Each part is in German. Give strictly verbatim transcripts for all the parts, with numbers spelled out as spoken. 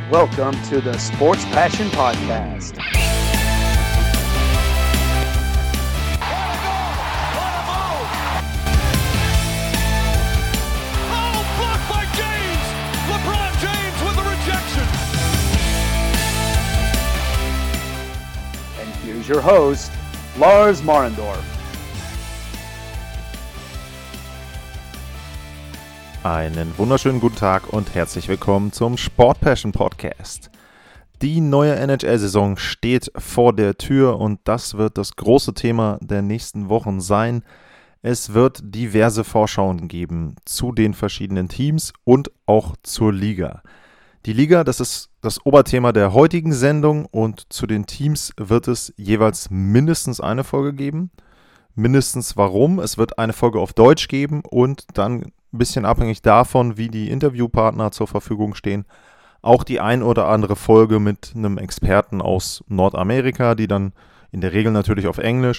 Welcome to the Sports Passion Podcast. Oh, blocked by James! LeBron James with the rejection. And here's your host, Lars Marendorf. Einen wunderschönen guten Tag und herzlich willkommen zum Sport Passion Podcast. Die neue N H L-Saison steht vor der Tür und das wird das große Thema der nächsten Wochen sein. Es wird diverse Vorschauen geben zu den verschiedenen Teams und auch zur Liga. Die Liga, das ist das Oberthema der heutigen Sendung und zu den Teams wird es jeweils mindestens eine Folge geben. Mindestens warum? Es wird eine Folge auf Deutsch geben und dann ein bisschen abhängig davon, wie die Interviewpartner zur Verfügung stehen, auch die ein oder andere Folge mit einem Experten aus Nordamerika, die dann in der Regel natürlich auf Englisch.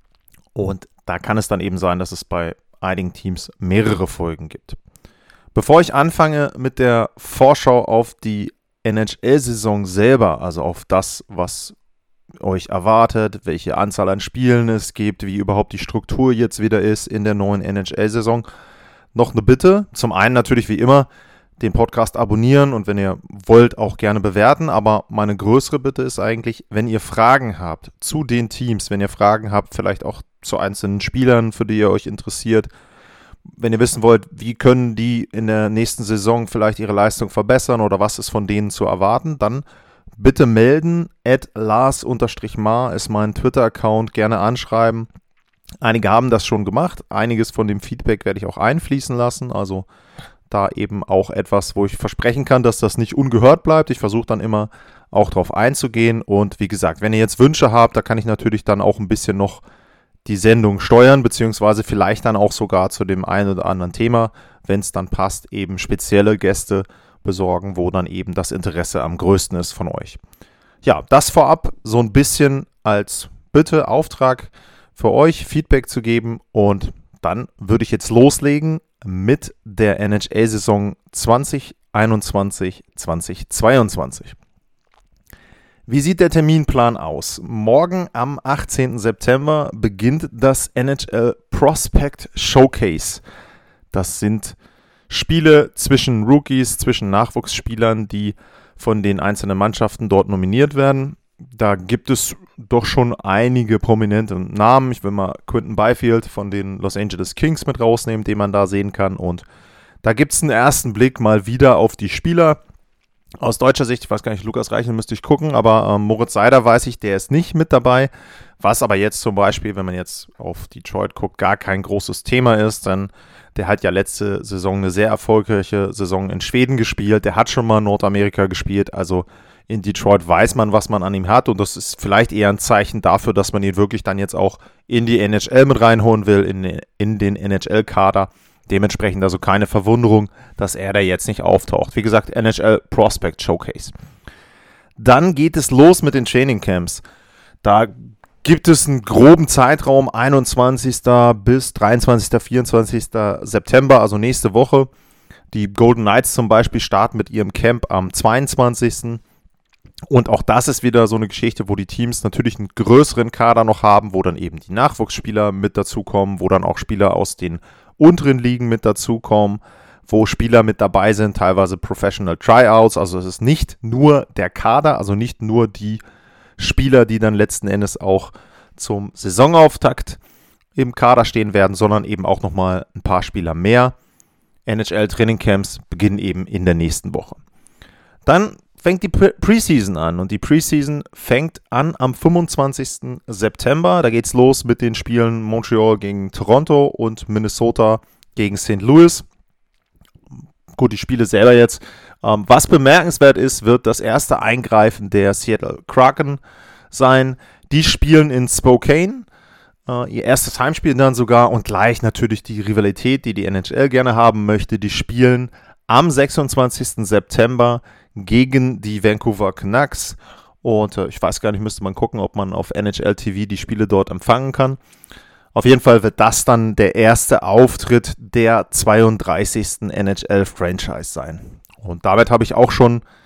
Und da kann es dann eben sein, dass es bei einigen Teams mehrere Folgen gibt. Bevor ich anfange mit der Vorschau auf die N H L-Saison selber, also auf das, was euch erwartet, welche Anzahl an Spielen es gibt, wie überhaupt die Struktur jetzt wieder ist in der neuen N H L-Saison, noch eine Bitte. Zum einen natürlich wie immer den Podcast abonnieren und wenn ihr wollt auch gerne bewerten, aber meine größere Bitte ist eigentlich, wenn ihr Fragen habt zu den Teams, wenn ihr Fragen habt vielleicht auch zu einzelnen Spielern, für die ihr euch interessiert, wenn ihr wissen wollt, wie können die in der nächsten Saison vielleicht ihre Leistung verbessern oder was ist von denen zu erwarten, dann bitte melden, at Lars-Mar ist mein Twitter-Account, gerne anschreiben. Einige haben das schon gemacht, einiges von dem Feedback werde ich auch einfließen lassen, also da eben auch etwas, wo ich versprechen kann, dass das nicht ungehört bleibt. Ich versuche dann immer auch drauf einzugehen und wie gesagt, wenn ihr jetzt Wünsche habt, da kann ich natürlich dann auch ein bisschen noch die Sendung steuern, beziehungsweise vielleicht dann auch sogar zu dem einen oder anderen Thema, wenn es dann passt, eben spezielle Gäste besorgen, wo dann eben das Interesse am größten ist von euch. Ja, das vorab so ein bisschen als Bitte, Auftrag für euch, Feedback zu geben und dann würde ich jetzt loslegen mit der N H L-Saison zwanzig einundzwanzig zweitausendzweiundzwanzig. Wie sieht der Terminplan aus? Morgen am achtzehnten September beginnt das N H L Prospect Showcase. Das sind Spiele zwischen Rookies, zwischen Nachwuchsspielern, die von den einzelnen Mannschaften dort nominiert werden. Da gibt es doch schon einige prominente Namen. Ich will mal Quinton Byfield von den Los Angeles Kings mit rausnehmen, den man da sehen kann. Und da gibt es einen ersten Blick mal wieder auf die Spieler. Aus deutscher Sicht, ich weiß gar nicht, Lukas Reichel müsste ich gucken, aber ähm, Moritz Seider weiß ich, der ist nicht mit dabei. Was aber jetzt zum Beispiel, wenn man jetzt auf Detroit guckt, gar kein großes Thema ist, denn der hat ja letzte Saison eine sehr erfolgreiche Saison in Schweden gespielt. Der hat schon mal in Nordamerika gespielt, also in Detroit weiß man, was man an ihm hat und das ist vielleicht eher ein Zeichen dafür, dass man ihn wirklich dann jetzt auch in die N H L mit reinholen will, in, in den N H L-Kader. Dementsprechend also keine Verwunderung, dass er da jetzt nicht auftaucht. Wie gesagt, N H L Prospect Showcase. Dann geht es los mit den Training Camps. Da gibt es einen groben Zeitraum, einundzwanzigsten bis dreiundzwanzigsten, vierundzwanzigsten September, also nächste Woche. Die Golden Knights zum Beispiel starten mit ihrem Camp am zweiundzwanzigsten Und auch das ist wieder so eine Geschichte, wo die Teams natürlich einen größeren Kader noch haben, wo dann eben die Nachwuchsspieler mit dazukommen, wo dann auch Spieler aus den unteren Ligen mit dazukommen, wo Spieler mit dabei sind, teilweise Professional Tryouts. Also es ist nicht nur der Kader, also nicht nur die Spieler, die dann letzten Endes auch zum Saisonauftakt im Kader stehen werden, sondern eben auch nochmal ein paar Spieler mehr. N H L-Trainingcamps beginnen eben in der nächsten Woche. Dann fängt die Preseason an und die Preseason fängt an am fünfundzwanzigsten September. Da geht's los mit den Spielen Montreal gegen Toronto und Minnesota gegen Sankt Louis. Gut, die Spiele selber jetzt. Ähm, was bemerkenswert ist, wird das erste Eingreifen der Seattle Kraken sein. Die spielen in Spokane. Uh, ihr erstes Heimspiel dann sogar und gleich natürlich die Rivalität, die die N H L gerne haben möchte. Die spielen am sechsundzwanzigsten September gegen die Vancouver Canucks und uh, ich weiß gar nicht, müsste man gucken, ob man auf N H L T V die Spiele dort empfangen kann. Auf jeden Fall wird das dann der erste Auftritt der zweiunddreißigsten N H L Franchise sein. Und damit habe ich auch schon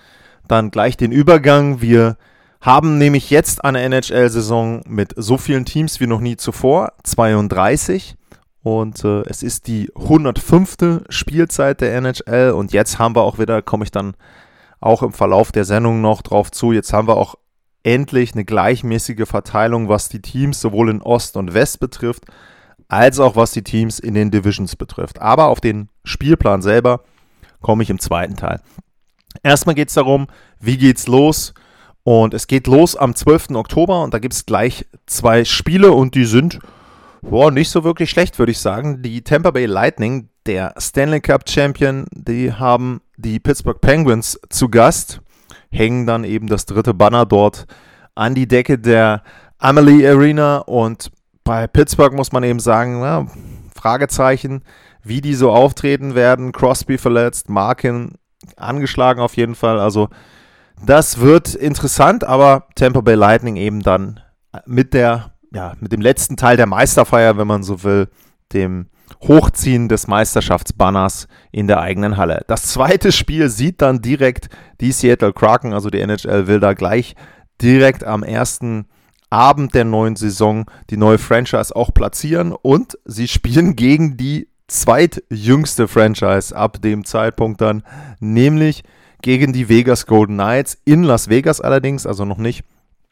dann gleich den Übergang. Wir haben nämlich jetzt eine N H L-Saison mit so vielen Teams wie noch nie zuvor, zweiunddreißig. Und äh, es ist die hundertfünfte Spielzeit der N H L. Und jetzt haben wir auch wieder, komme ich dann auch im Verlauf der Sendung noch drauf zu, jetzt haben wir auch endlich eine gleichmäßige Verteilung, was die Teams sowohl in Ost und West betrifft, als auch was die Teams in den Divisions betrifft. Aber auf den Spielplan selber komme ich im zweiten Teil. Erstmal geht es darum, wie geht's los? Und es geht los am zwölften Oktober und da gibt es gleich zwei Spiele und die sind boah, nicht so wirklich schlecht, würde ich sagen. Die Tampa Bay Lightning, der Stanley Cup Champion, die haben die Pittsburgh Penguins zu Gast, hängen dann eben das dritte Banner dort an die Decke der Amalie Arena und bei Pittsburgh muss man eben sagen, ja, Fragezeichen, wie die so auftreten werden. Crosby verletzt, Malkin angeschlagen auf jeden Fall, also das wird interessant, aber Tampa Bay Lightning eben dann mit der, ja, mit dem letzten Teil der Meisterfeier, wenn man so will, dem Hochziehen des Meisterschaftsbanners in der eigenen Halle. Das zweite Spiel sieht dann direkt die Seattle Kraken, also die N H L will da gleich direkt am ersten Abend der neuen Saison die neue Franchise auch platzieren und sie spielen gegen die zweitjüngste Franchise ab dem Zeitpunkt dann, nämlich gegen die Vegas Golden Knights in Las Vegas allerdings, also noch nicht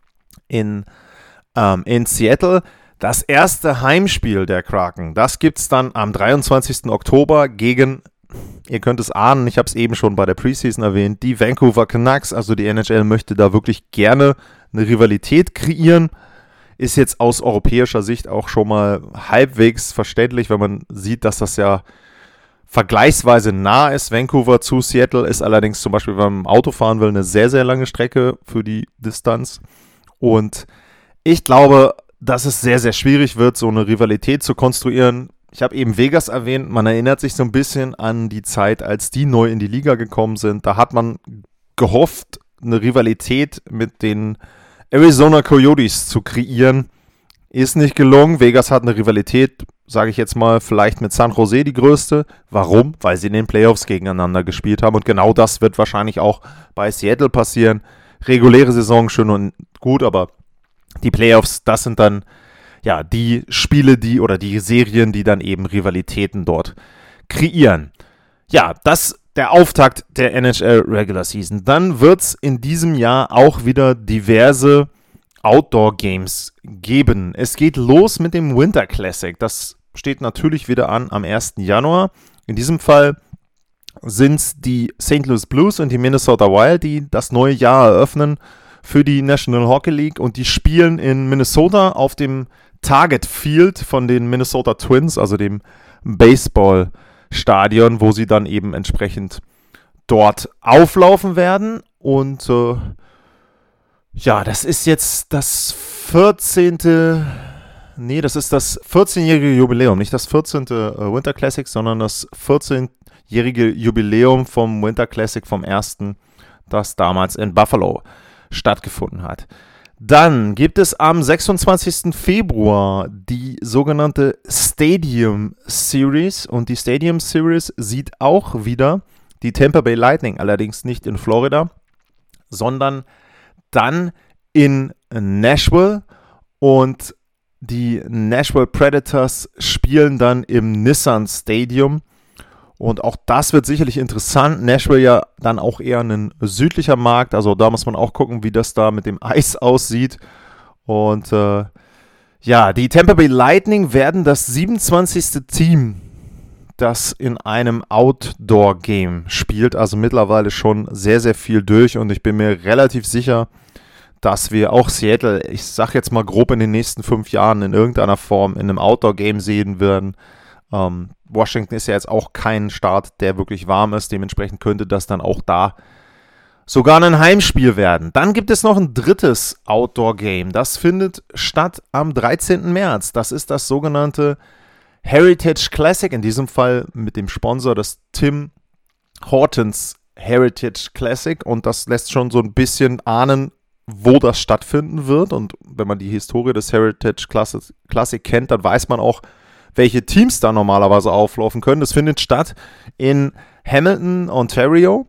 in, ähm, in Seattle. Das erste Heimspiel der Kraken, das gibt es dann am dreiundzwanzigsten Oktober gegen, ihr könnt es ahnen, ich habe es eben schon bei der Preseason erwähnt, die Vancouver Canucks. Also die N H L möchte da wirklich gerne eine Rivalität kreieren. Ist jetzt aus europäischer Sicht auch schon mal halbwegs verständlich, wenn man sieht, dass das ja vergleichsweise nah ist. Vancouver zu Seattle ist allerdings zum Beispiel, wenn man im Auto fahren will, eine sehr, sehr lange Strecke für die Distanz. Und ich glaube, dass es sehr, sehr schwierig wird, so eine Rivalität zu konstruieren. Ich habe eben Vegas erwähnt, man erinnert sich so ein bisschen an die Zeit, als die neu in die Liga gekommen sind. Da hat man gehofft, eine Rivalität mit den Arizona Coyotes zu kreieren. Ist nicht gelungen. Vegas hat eine Rivalität, sage ich jetzt mal, vielleicht mit San Jose die größte. Warum? Weil sie in den Playoffs gegeneinander gespielt haben. Und genau das wird wahrscheinlich auch bei Seattle passieren. Reguläre Saison schön und gut, aber die Playoffs, das sind dann ja die Spiele, die oder die Serien, die dann eben Rivalitäten dort kreieren. Ja, das der Auftakt der N H L Regular Season. Dann wird es in diesem Jahr auch wieder diverse Outdoor-Games geben. Es geht los mit dem Winter Classic. Das steht natürlich wieder an am ersten Januar. In diesem Fall sind es die Saint Louis Blues und die Minnesota Wild, die das neue Jahr eröffnen für die National Hockey League. Und die spielen in Minnesota auf dem Target Field von den Minnesota Twins, also dem Baseballstadion, wo sie dann eben entsprechend dort auflaufen werden. Und äh, ja, das ist jetzt das vierzehnte. Nee, das ist das vierzehnjährige Jubiläum. Nicht das vierzehnte äh, Winter Classic, sondern das vierzehnjährige Jubiläum vom Winter Classic, vom ersten, das damals in Buffalo stattgefunden hat. Dann gibt es am sechsundzwanzigsten Februar die sogenannte Stadium Series. Und die Stadium Series sieht auch wieder die Tampa Bay Lightning, allerdings nicht in Florida, sondern dann in Nashville. Und die Nashville Predators spielen dann im Nissan Stadium. Und auch das wird sicherlich interessant. Nashville ja dann auch eher ein südlicher Markt. Also da muss man auch gucken, wie das da mit dem Eis aussieht. Und äh, ja, die Tampa Bay Lightning werden das siebenundzwanzigste Team, das in einem Outdoor-Game spielt. Also mittlerweile schon sehr, sehr viel durch. Und ich bin mir relativ sicher, dass wir auch Seattle, ich sag jetzt mal grob, in den nächsten fünf Jahren in irgendeiner Form in einem Outdoor-Game sehen werden. Ähm, Washington ist ja jetzt auch kein Start, der wirklich warm ist. Dementsprechend könnte das dann auch da sogar ein Heimspiel werden. Dann gibt es noch ein drittes Outdoor-Game. Das findet statt am dreizehnten März. Das ist das sogenannte Heritage Classic. In diesem Fall mit dem Sponsor des Tim Hortons Heritage Classic. Und das lässt schon so ein bisschen ahnen, wo das stattfinden wird. Und wenn man die Historie des Heritage Classic, Classic kennt, dann weiß man auch, welche Teams da normalerweise auflaufen können. Das findet statt in Hamilton, Ontario.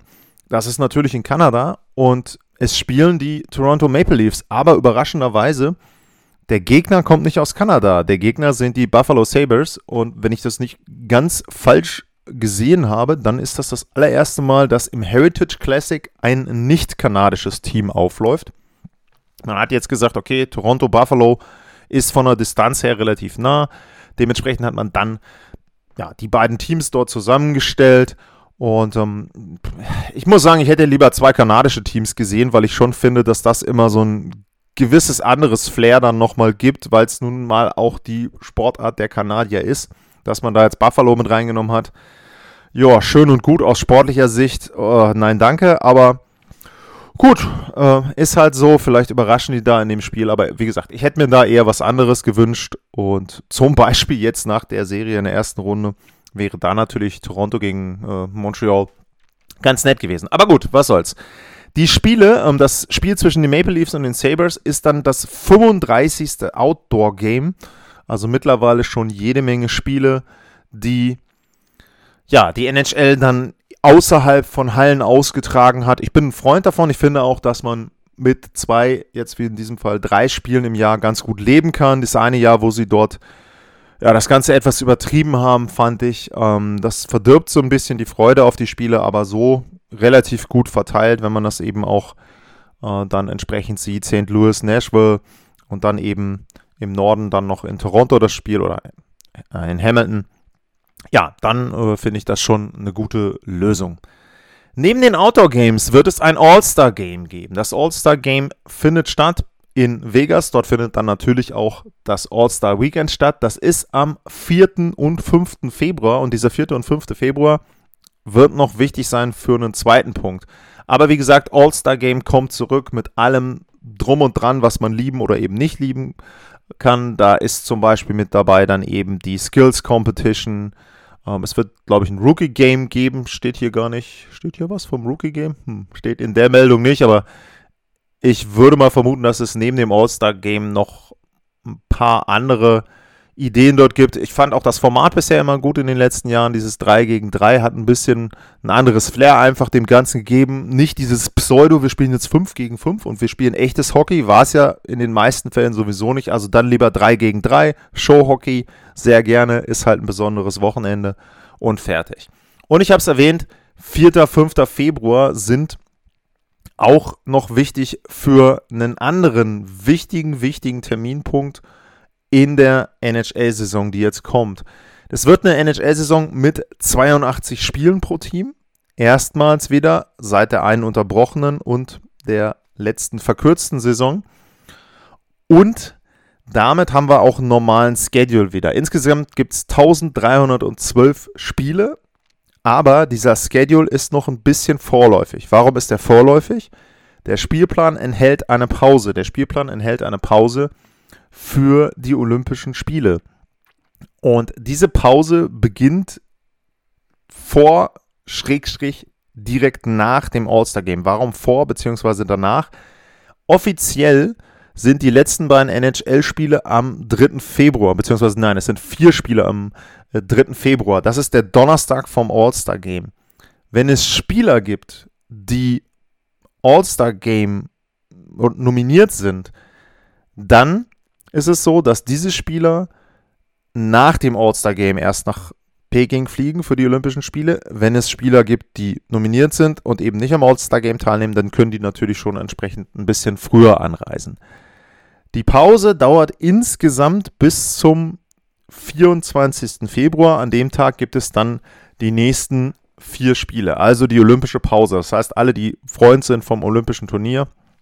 das ist natürlich in Kanada und es spielen die Toronto Maple Leafs, aber überraschenderweise, der Gegner kommt nicht aus Kanada. Der Gegner sind die Buffalo Sabres und wenn ich das nicht ganz falsch gesehen habe, dann ist das das allererste Mal, dass im Heritage Classic ein nicht-kanadisches Team aufläuft. Man hat jetzt gesagt, okay, Toronto, Buffalo ist von der Distanz her relativ nah. Dementsprechend hat man dann ja, die beiden Teams dort zusammengestellt. Und ähm, ich muss sagen, ich hätte lieber zwei kanadische Teams gesehen, weil ich schon finde, dass das immer so ein gewisses anderes Flair dann nochmal gibt, weil es nun mal auch die Sportart der Kanadier ist, dass man da jetzt Buffalo mit reingenommen hat. Ja, schön und gut aus sportlicher Sicht. Oh, nein, danke, aber gut, äh, ist halt so. Vielleicht überraschen die da in dem Spiel, aber wie gesagt, ich hätte mir da eher was anderes gewünscht und zum Beispiel jetzt nach der Serie in der ersten Runde wäre da natürlich Toronto gegen äh, Montreal ganz nett gewesen. Aber gut, was soll's. Die Spiele, ähm, das Spiel zwischen den Maple Leafs und den Sabres ist dann das fünfunddreißigste Outdoor-Game. Also mittlerweile schon jede Menge Spiele, die ja, die N H L dann außerhalb von Hallen ausgetragen hat. Ich bin ein Freund davon. Ich finde auch, dass man mit zwei, jetzt wie in diesem Fall drei Spielen im Jahr ganz gut leben kann. Das eine Jahr, wo sie dort ja, das Ganze etwas übertrieben haben, fand ich. Ähm, das verdirbt so ein bisschen die Freude auf die Spiele, aber so relativ gut verteilt, wenn man das eben auch äh, dann entsprechend sieht. Saint Louis, Nashville und dann eben im Norden dann noch in Toronto das Spiel oder in Hamilton. Ja, dann äh, finde ich das schon eine gute Lösung. Neben den Outdoor-Games wird es ein All-Star-Game geben. Das All-Star-Game findet statt in Vegas. Dort findet dann natürlich auch das All-Star-Weekend statt. Das ist am vierten und fünften Februar. Und dieser vierte und fünfte Februar wird noch wichtig sein für einen zweiten Punkt. Aber wie gesagt, All-Star-Game kommt zurück mit allem drum und dran, was man lieben oder eben nicht lieben kann. Da ist zum Beispiel mit dabei dann eben die Skills Competition. Ähm, es wird, glaube ich, ein Rookie-Game geben. Steht hier gar nicht. Steht hier was vom Rookie-Game? Hm, steht in der Meldung nicht, aber ich würde mal vermuten, dass es neben dem All-Star-Game noch ein paar andere Ideen dort gibt. Ich fand auch das Format bisher immer gut in den letzten Jahren. Dieses drei gegen drei hat ein bisschen ein anderes Flair einfach dem Ganzen gegeben. Nicht dieses Pseudo, wir spielen jetzt fünf gegen fünf und wir spielen echtes Hockey. War es ja in den meisten Fällen sowieso nicht. Also dann lieber drei gegen drei. Showhockey, sehr gerne. Ist halt ein besonderes Wochenende und fertig. Und ich habe es erwähnt, vierter und fünfter Februar sind auch noch wichtig für einen anderen wichtigen, wichtigen Terminpunkt in der N H L-Saison, die jetzt kommt. Das wird eine N H L-Saison mit zweiundachtzig Spielen pro Team. Erstmals wieder seit der einen unterbrochenen und der letzten verkürzten Saison. Und damit haben wir auch einen normalen Schedule wieder. Insgesamt gibt es dreizehnhundertzwölf Spiele. Aber dieser Schedule ist noch ein bisschen vorläufig. Warum ist der vorläufig? Der Spielplan enthält eine Pause. Der Spielplan enthält eine Pause für die Olympischen Spiele. Und diese Pause beginnt vor, Schrägstrich, direkt nach dem All-Star-Game. Warum vor bzw. danach? Offiziell sind die letzten beiden N H L-Spiele am dritten Februar, beziehungsweise nein, es sind vier Spiele am äh, dritten Februar. Das ist der Donnerstag vom All-Star-Game. Wenn es Spieler gibt, die All-Star-Game nominiert sind, dann ist es so, dass diese Spieler nach dem All-Star-Game erst nach Peking fliegen für die Olympischen Spiele. Wenn es Spieler gibt, die nominiert sind und eben nicht am All-Star-Game teilnehmen, dann können die natürlich schon entsprechend ein bisschen früher anreisen. Die Pause dauert insgesamt bis zum vierundzwanzigsten Februar. An dem Tag gibt es dann die nächsten vier Spiele, also die olympische Pause. Das heißt, alle, die Freund sind vom olympischen Turnier,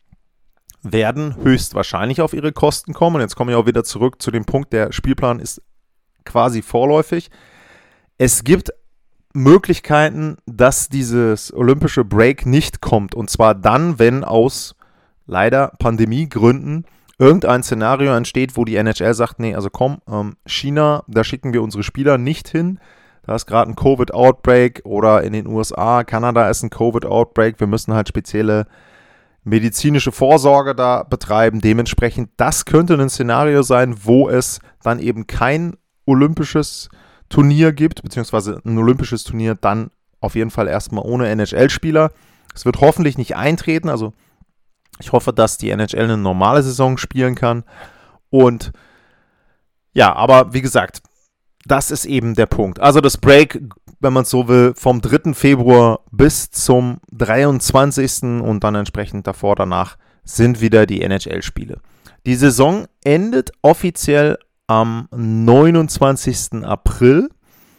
werden höchstwahrscheinlich auf ihre Kosten kommen. Und jetzt komme ich auch wieder zurück zu dem Punkt, der Spielplan ist quasi vorläufig. Es gibt Möglichkeiten, dass dieses olympische Break nicht kommt. Und zwar dann, wenn aus leider Pandemiegründen irgendein Szenario entsteht, wo die N H L sagt, nee, also komm, ähm, China, da schicken wir unsere Spieler nicht hin. Da ist gerade ein Covid-Outbreak oder in den U S A, Kanada ist ein Covid-Outbreak. Wir müssen halt spezielle medizinische Vorsorge da betreiben. Dementsprechend, das könnte ein Szenario sein, wo es dann eben kein olympisches Turnier gibt, beziehungsweise ein olympisches Turnier dann auf jeden Fall erstmal ohne N H L-Spieler. Es wird hoffentlich nicht eintreten, also ich hoffe, dass die N H L eine normale Saison spielen kann. Und ja, aber wie gesagt, das ist eben der Punkt. Also das Break, wenn man es so will, vom dritten Februar bis zum dreiundzwanzigsten und dann entsprechend davor, danach sind wieder die N H L-Spiele. Die Saison endet offiziell am neunundzwanzigsten April.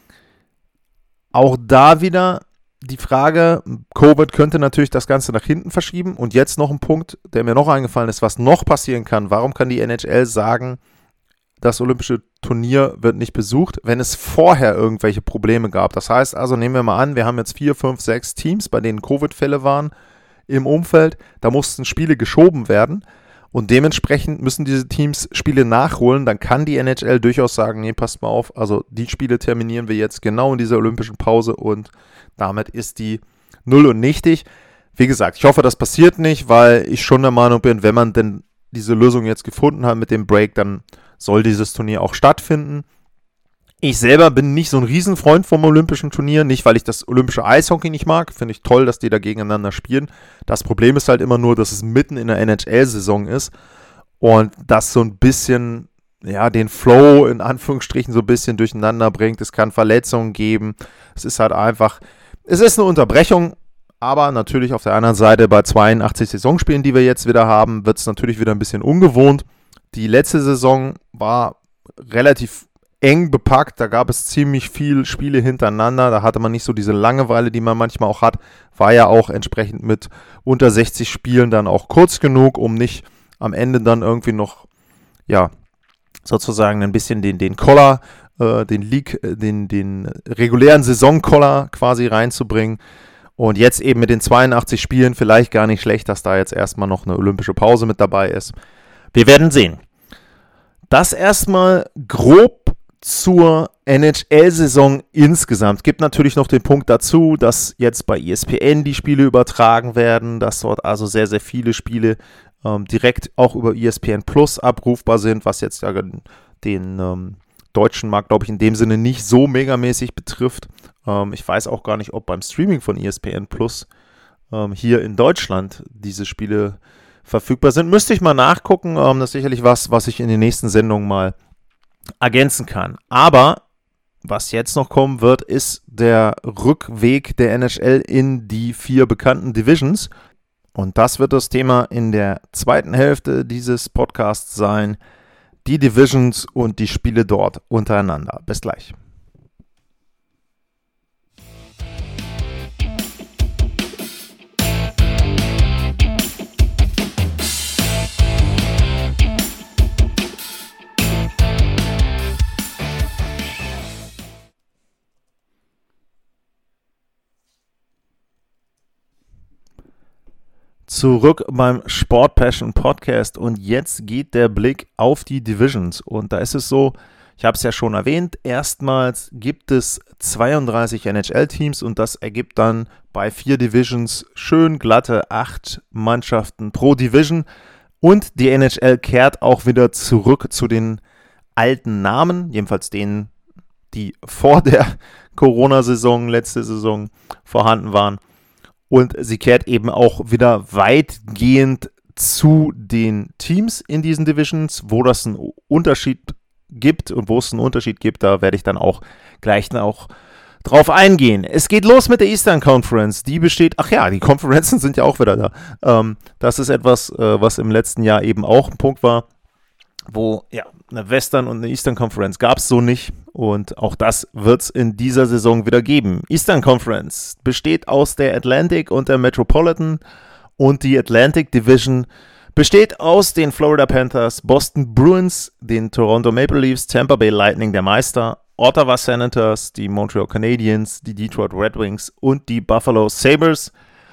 Auch da wieder die Frage, Covid könnte natürlich das Ganze nach hinten verschieben. Und jetzt noch ein Punkt, der mir noch eingefallen ist, was noch passieren kann. Warum kann die N H L sagen, das olympische Turnier wird nicht besucht, wenn es vorher irgendwelche Probleme gab? Das heißt also, nehmen wir mal an, wir haben jetzt vier, fünf, sechs Teams, bei denen Covid-Fälle waren im Umfeld. Da mussten Spiele geschoben werden. Und dementsprechend müssen diese Teams Spiele nachholen. Dann kann die N H L durchaus sagen, nee, passt mal auf, also die Spiele terminieren wir jetzt genau in dieser olympischen Pause und damit ist die null und nichtig. Wie gesagt, ich hoffe, das passiert nicht, weil ich schon der Meinung bin, wenn man denn diese Lösung jetzt gefunden hat mit dem Break, dann soll dieses Turnier auch stattfinden. Ich selber bin nicht so ein Riesenfreund vom olympischen Turnier, nicht weil ich das olympische Eishockey nicht mag, finde ich toll, dass die da gegeneinander spielen. Das Problem ist halt immer nur, dass es mitten in der N H L-Saison ist und das so ein bisschen, ja, den Flow in Anführungsstrichen so ein bisschen durcheinander bringt. Es kann Verletzungen geben, es ist halt einfach, es ist eine Unterbrechung, aber natürlich auf der anderen Seite bei zweiundachtzig Saisonspielen, die wir jetzt wieder haben, wird es natürlich wieder ein bisschen ungewohnt. Die letzte Saison war relativ eng bepackt, da gab es ziemlich viele Spiele hintereinander, da hatte man nicht so diese Langeweile, die man manchmal auch hat, war ja auch entsprechend mit unter sechzig Spielen dann auch kurz genug, um nicht am Ende dann irgendwie noch, ja, sozusagen ein bisschen den, den Collar, äh, den League, den, den regulären Saison-Collar quasi reinzubringen. Und jetzt eben mit den zweiundachtzig Spielen vielleicht gar nicht schlecht, dass da jetzt erstmal noch eine olympische Pause mit dabei ist. Wir werden sehen. Das erstmal grob zur N H L-Saison insgesamt. Gibt natürlich noch den Punkt dazu, dass jetzt bei E S P N die Spiele übertragen werden, dass dort also sehr, sehr viele Spiele ähm, direkt auch über E S P N Plus abrufbar sind, was jetzt ja den ähm, deutschen Markt, glaube ich, in dem Sinne nicht so megamäßig betrifft. Ähm, ich weiß auch gar nicht, ob beim Streaming von E S P N Plus ähm, hier in Deutschland diese Spiele verfügbar sind. Müsste ich mal nachgucken. Ähm, das ist sicherlich was, was ich in den nächsten Sendungen mal ergänzen kann. Aber was jetzt noch kommen wird, ist der Rückweg der N H L in die vier bekannten Divisions. Und das wird das Thema in der zweiten Hälfte dieses Podcasts sein. Die Divisions und die Spiele dort untereinander. Bis gleich. Zurück beim Sport Passion Podcast und jetzt geht der Blick auf die Divisions und da ist es so, ich habe es ja schon erwähnt, erstmals gibt es zweiunddreißig N H L-Teams und das ergibt dann bei vier Divisions schön glatte acht Mannschaften pro Division und die N H L kehrt auch wieder zurück zu den alten Namen, jedenfalls denen, die vor der Corona-Saison, letzte Saison vorhanden waren. Und sie kehrt eben auch wieder weitgehend zu den Teams in diesen Divisions, wo das einen Unterschied gibt und wo es einen Unterschied gibt, da werde ich dann auch gleich auch drauf eingehen. Es geht los mit der Eastern Conference, die besteht, ach ja, die Konferenzen sind ja auch wieder da. Ähm, das ist etwas, äh, was im letzten Jahr eben auch ein Punkt war, wo, ja, eine Western und eine Eastern Conference gab es so nicht und auch das wird es in dieser Saison wieder geben. Eastern Conference besteht aus der Atlantic und der Metropolitan und die Atlantic Division besteht aus den Florida Panthers, Boston Bruins, den Toronto Maple Leafs, Tampa Bay Lightning, der Meister, Ottawa Senators, die Montreal Canadiens, die Detroit Red Wings und die Buffalo Sabres.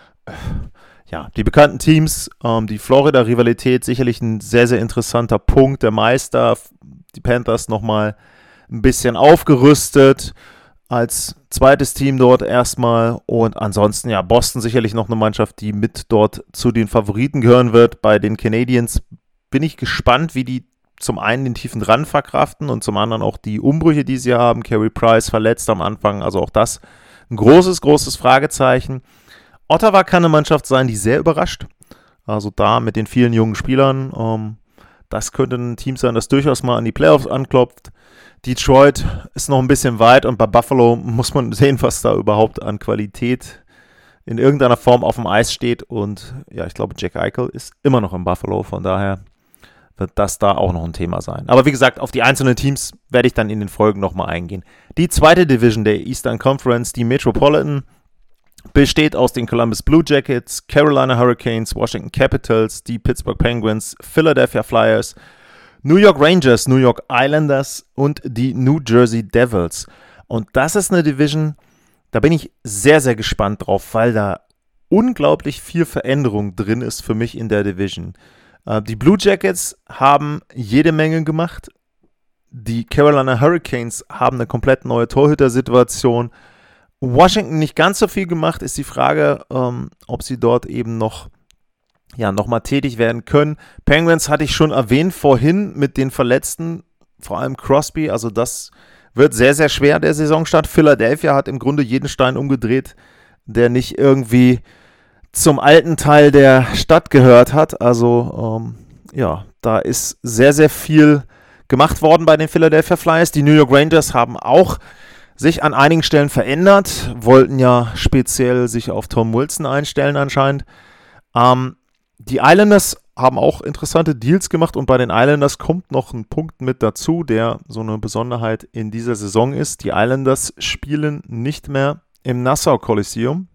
Ja, die bekannten Teams, ähm, die Florida-Rivalität, sicherlich ein sehr, sehr interessanter Punkt. Der Meister, die Panthers nochmal ein bisschen aufgerüstet als zweites Team dort erstmal. Und ansonsten, ja, Boston sicherlich noch eine Mannschaft, die mit dort zu den Favoriten gehören wird. Bei den Canadiens bin ich gespannt, wie die zum einen den tiefen Run verkraften und zum anderen auch die Umbrüche, die sie haben. Carey Price verletzt am Anfang, also auch das ein großes, großes Fragezeichen. Ottawa kann eine Mannschaft sein, die sehr überrascht. Also da mit den vielen jungen Spielern, ähm, das könnte ein Team sein, das durchaus mal an die Playoffs anklopft. Detroit ist noch ein bisschen weit und bei Buffalo muss man sehen, was da überhaupt an Qualität in irgendeiner Form auf dem Eis steht. Und ja, ich glaube, Jack Eichel ist immer noch in Buffalo, von daher wird das da auch noch ein Thema sein. Aber wie gesagt, auf die einzelnen Teams werde ich dann in den Folgen nochmal eingehen. Die zweite Division der Eastern Conference, die Metropolitan, besteht aus den Columbus Blue Jackets, Carolina Hurricanes, Washington Capitals, die Pittsburgh Penguins, Philadelphia Flyers, New York Rangers, New York Islanders und die New Jersey Devils. Und das ist eine Division, da bin ich sehr, sehr gespannt drauf, weil da unglaublich viel Veränderung drin ist für mich in der Division. Äh, die Blue Jackets haben jede Menge gemacht. Die Carolina Hurricanes haben eine komplett neue Torhüter-Situation. Washington nicht ganz so viel gemacht, ist die Frage, ähm, ob sie dort eben noch ja, nochmal tätig werden können. Penguins hatte ich schon erwähnt vorhin mit den Verletzten, vor allem Crosby, also das wird sehr, sehr schwer, der Saisonstart. Philadelphia hat im Grunde jeden Stein umgedreht, der nicht irgendwie zum alten Teil der Stadt gehört hat. Also ähm, ja, da ist sehr, sehr viel gemacht worden bei den Philadelphia Flyers. Die New York Rangers haben auch sich an einigen Stellen verändert, wollten ja speziell sich auf Tom Wilson einstellen anscheinend. Ähm, die Islanders haben auch interessante Deals gemacht und bei den Islanders kommt noch ein Punkt mit dazu, der so eine Besonderheit in dieser Saison ist. Die Islanders spielen nicht mehr im Nassau Coliseum,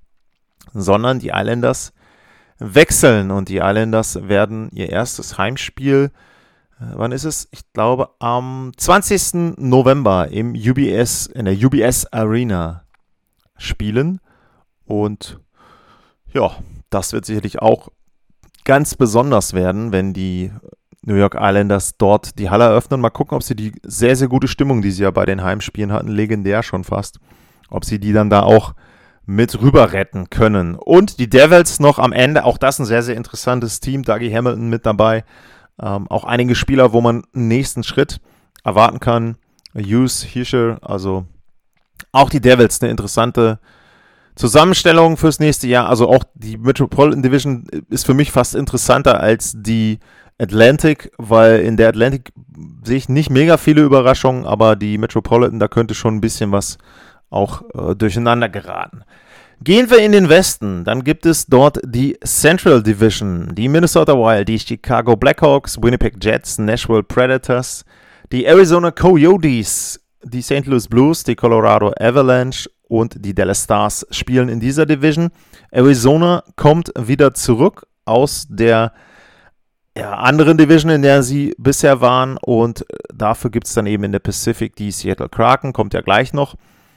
sondern die Islanders wechseln und die Islanders werden ihr erstes Heimspiel, äh, wann ist es? Ich glaube am zwanzigsten November im U B S, in der U B S Arena spielen und ja, das wird sicherlich auch ganz besonders werden, wenn die New York Islanders dort die Halle eröffnen. Mal gucken, ob sie die sehr, sehr gute Stimmung, die sie ja bei den Heimspielen hatten, legendär schon fast, ob sie die dann da auch mit rüber retten können. Und die Devils noch am Ende, auch das ein sehr, sehr interessantes Team, Dougie Hamilton mit dabei, ähm, auch einige Spieler, wo man einen nächsten Schritt erwarten kann. Hughes, Hischer, also auch die Devils, eine interessante Zusammenstellung fürs nächste Jahr, also auch die Metropolitan Division ist für mich fast interessanter als die Atlantic, weil in der Atlantic sehe ich nicht mega viele Überraschungen, aber die Metropolitan, da könnte schon ein bisschen was auch äh, durcheinander geraten. Gehen wir in den Westen, dann gibt es dort die Central Division, die Minnesota Wild, die Chicago Blackhawks, Winnipeg Jets, Nashville Predators, die Arizona Coyotes, die Saint Louis Blues, die Colorado Avalanche und die Dallas Stars spielen in dieser Division. Arizona kommt wieder zurück aus der ja, anderen Division, in der sie bisher waren. Und dafür gibt es dann eben in der Pacific die Seattle Kraken, kommt ja gleich noch.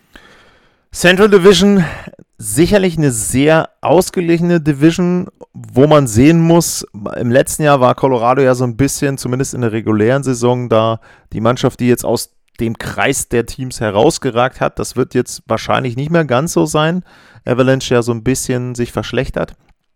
Central Division, sicherlich eine sehr ausgeglichene Division, wo man sehen muss, im letzten Jahr war Colorado ja so ein bisschen, zumindest in der regulären Saison, da die Mannschaft, die jetzt aus dem Kreis der Teams herausgeragt hat. Das wird jetzt wahrscheinlich nicht mehr ganz so sein. Avalanche ja so ein bisschen sich verschlechtert.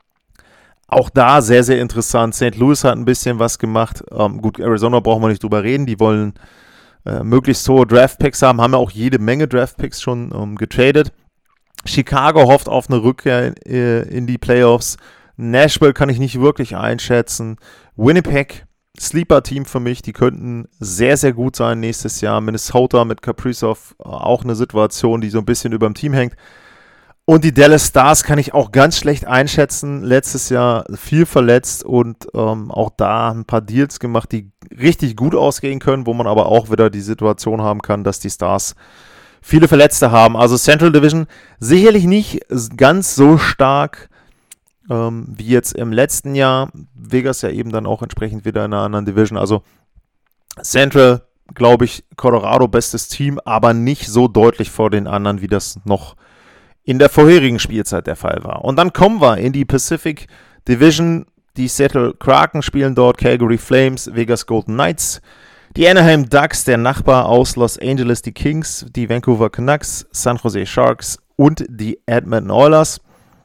Auch da sehr, sehr interessant. Saint Louis hat ein bisschen was gemacht. Ähm, gut, Arizona brauchen wir nicht drüber reden. Die wollen äh, möglichst hohe Draftpicks haben. Haben ja auch jede Menge Draftpicks schon ähm, getradet. Chicago hofft auf eine Rückkehr äh, in die Playoffs. Nashville kann ich nicht wirklich einschätzen. Winnipeg, Sleeper-Team für mich, die könnten sehr, sehr gut sein nächstes Jahr. Minnesota mit Kaprizov, auch eine Situation, die so ein bisschen über dem Team hängt. Und die Dallas Stars kann ich auch ganz schlecht einschätzen. Letztes Jahr viel verletzt und ähm, auch da ein paar Deals gemacht, die richtig gut ausgehen können, wo man aber auch wieder die Situation haben kann, dass die Stars viele Verletzte haben. Also Central Division sicherlich nicht ganz so stark Ähm, wie jetzt im letzten Jahr. Vegas ja eben dann auch entsprechend wieder in einer anderen Division. Also Central, glaube ich, Colorado bestes Team, aber nicht so deutlich vor den anderen, wie das noch in der vorherigen Spielzeit der Fall war. Und dann kommen wir in die Pacific Division. Die Seattle Kraken spielen dort, Calgary Flames, Vegas Golden Knights, die Anaheim Ducks, der Nachbar aus Los Angeles, die Kings, die Vancouver Canucks, San Jose Sharks und die Edmonton Oilers.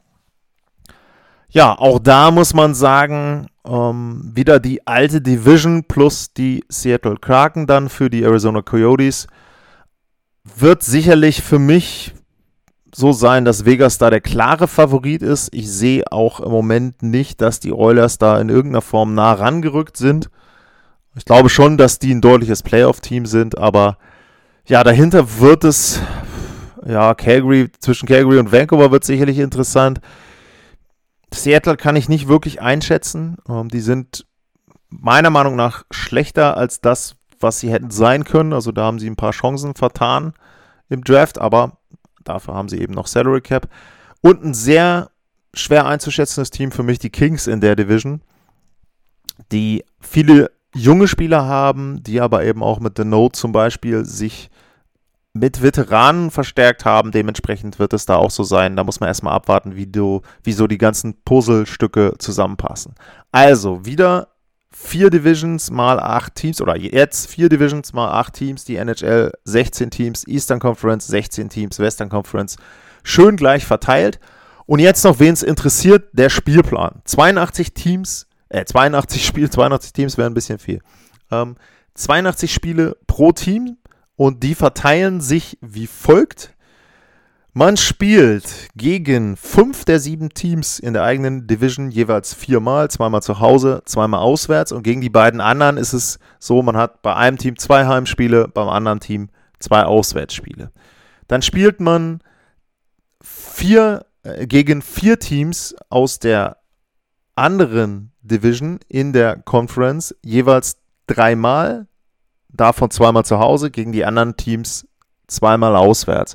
Ja, auch da muss man sagen, ähm, wieder die alte Division plus die Seattle Kraken dann für die Arizona Coyotes wird sicherlich für mich so sein, dass Vegas da der klare Favorit ist. Ich sehe auch im Moment nicht, dass die Oilers da in irgendeiner Form nah rangerückt sind. Ich glaube schon, dass die ein deutliches Playoff-Team sind, aber ja, dahinter wird es, ja, Calgary, zwischen Calgary und Vancouver wird sicherlich interessant. Seattle kann ich nicht wirklich einschätzen. Ähm, die sind meiner Meinung nach schlechter als das, was sie hätten sein können. Also da haben sie ein paar Chancen vertan im Draft, aber dafür haben sie eben noch Salary Cap. Und ein sehr schwer einzuschätzendes Team für mich, die Kings in der Division, die viele junge Spieler haben, die aber eben auch mit The Note zum Beispiel sich mit Veteranen verstärkt haben. Dementsprechend wird es da auch so sein. Da muss man erstmal abwarten, wie, du, wie so die ganzen Puzzlestücke zusammenpassen. Also wieder vier Divisions mal acht Teams, oder jetzt vier Divisions mal acht Teams, die N H L sechzehn Teams, Eastern Conference sechzehn Teams, Western Conference schön gleich verteilt. Und jetzt noch, wen es interessiert, der Spielplan. zweiundachtzig Teams, äh, zweiundachtzig Spiele, zweiundachtzig Teams wäre ein bisschen viel. Ähm, zweiundachtzig Spiele pro Team und die verteilen sich wie folgt. Man spielt gegen fünf der sieben Teams in der eigenen Division jeweils viermal, zweimal zu Hause, zweimal auswärts, und gegen die beiden anderen ist es so, man hat bei einem Team zwei Heimspiele, beim anderen Team zwei Auswärtsspiele. Dann spielt man vier, äh, gegen vier Teams aus der anderen Division in der Conference jeweils dreimal, davon zweimal zu Hause, gegen die anderen Teams zweimal auswärts.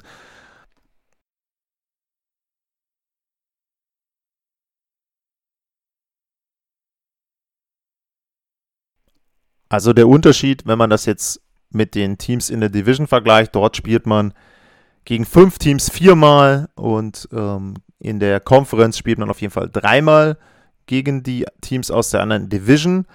Also der Unterschied, wenn man das jetzt mit den Teams in der Division vergleicht, dort spielt man gegen fünf Teams viermal und ähm, in der Conference spielt man auf jeden Fall dreimal gegen die Teams aus der anderen Division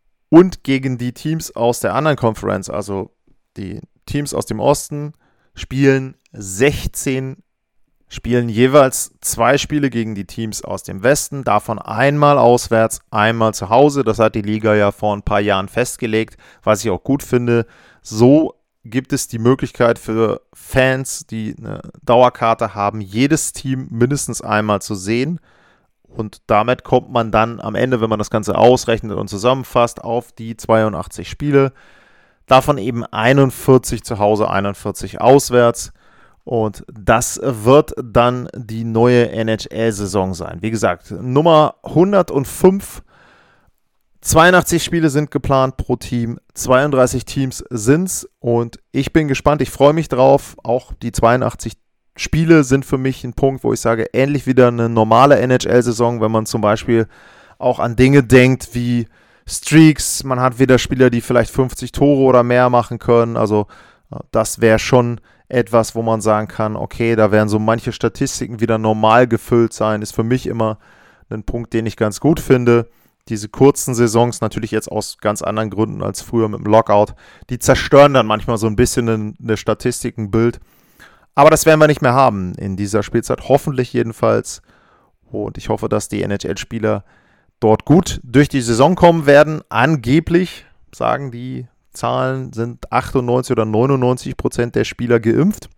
und gegen die Teams aus der anderen Conference. Also die Teams aus dem Osten spielen sechzehn, spielen jeweils zwei Spiele gegen die Teams aus dem Westen, davon einmal auswärts, einmal zu Hause. Das hat die Liga ja vor ein paar Jahren festgelegt, was ich auch gut finde. So gibt es die Möglichkeit für Fans, die eine Dauerkarte haben, jedes Team mindestens einmal zu sehen. Und damit kommt man dann am Ende, wenn man das Ganze ausrechnet und zusammenfasst, auf die zweiundachtzig Spiele. Davon eben einundvierzig zu Hause, einundvierzig auswärts. Und das wird dann die neue N H L-Saison sein. Wie gesagt, Nummer hundertfünf. zweiundachtzig Spiele sind geplant pro Team. zweiunddreißig Teams sind's. Und ich bin gespannt. Ich freue mich drauf. Auch die zweiundachtzig Spiele sind für mich ein Punkt, wo ich sage, ähnlich wieder eine normale N H L-Saison, wenn man zum Beispiel auch an Dinge denkt wie Streaks. Man hat wieder Spieler, die vielleicht fünfzig Tore oder mehr machen können. Also das wäre schon etwas, wo man sagen kann, okay, da werden so manche Statistiken wieder normal gefüllt sein, ist für mich immer ein Punkt, den ich ganz gut finde. Diese kurzen Saisons, natürlich jetzt aus ganz anderen Gründen als früher mit dem Lockout, die zerstören dann manchmal so ein bisschen eine Statistikenbild. Aber das werden wir nicht mehr haben in dieser Spielzeit, hoffentlich jedenfalls. Und ich hoffe, dass die N H L-Spieler dort gut durch die Saison kommen werden. Angeblich, sagen die Zahlen, sind achtundneunzig oder neunundneunzig Prozent der Spieler geimpft.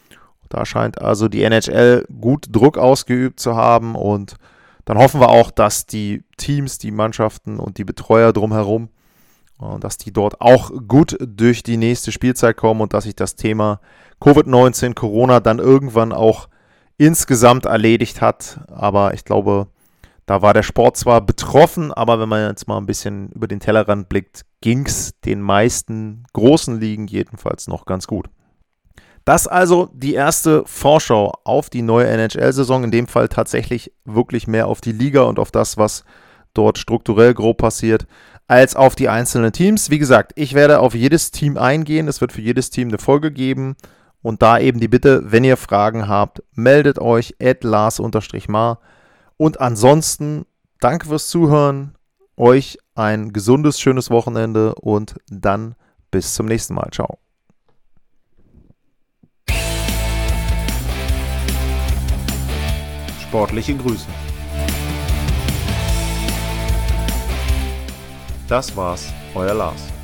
Da scheint also die N H L gut Druck ausgeübt zu haben, und dann hoffen wir auch, dass die Teams, die Mannschaften und die Betreuer drumherum, dass die dort auch gut durch die nächste Spielzeit kommen und dass sich das Thema Covid neunzehn, Corona dann irgendwann auch insgesamt erledigt hat. Aber ich glaube, da war der Sport zwar betroffen, aber wenn man jetzt mal ein bisschen über den Tellerrand blickt, ging es den meisten großen Ligen jedenfalls noch ganz gut. Das also die erste Vorschau auf die neue N H L-Saison, in dem Fall tatsächlich wirklich mehr auf die Liga und auf das, was dort strukturell grob passiert, als auf die einzelnen Teams. Wie gesagt, ich werde auf jedes Team eingehen, es wird für jedes Team eine Folge geben, und da eben die Bitte, wenn ihr Fragen habt, meldet euch at Lars-Mar. Und ansonsten, danke fürs Zuhören, euch ein gesundes, schönes Wochenende und dann bis zum nächsten Mal. Ciao. Sportliche Grüße. Das war's, euer Lars.